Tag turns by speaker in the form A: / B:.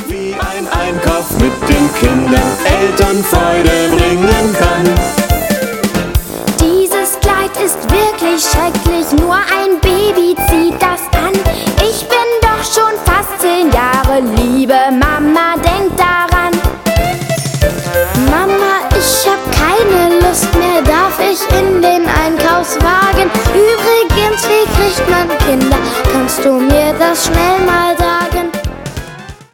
A: Wie ein Einkauf mit den Kindern Eltern Freude bringen kann.
B: Dieses Kleid ist wirklich schrecklich, nur ein Baby zieht das an. Ich bin doch schon fast 10 Jahre, liebe Mama, denk daran. Mama, ich hab keine Lust mehr, darf ich in den Einkaufswagen? Übrigens, wie kriegt man Kinder? Kannst du mir das schnell mal